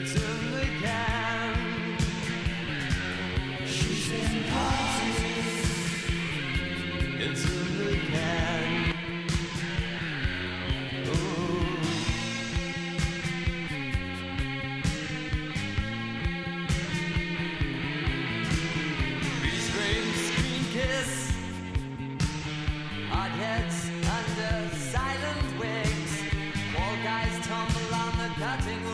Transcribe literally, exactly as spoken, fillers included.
It's in the can. She's in parties. It's in the can. Ooh. Beast scream, screen kiss. Hard heads under silent wigs. All guys tumble on the cutting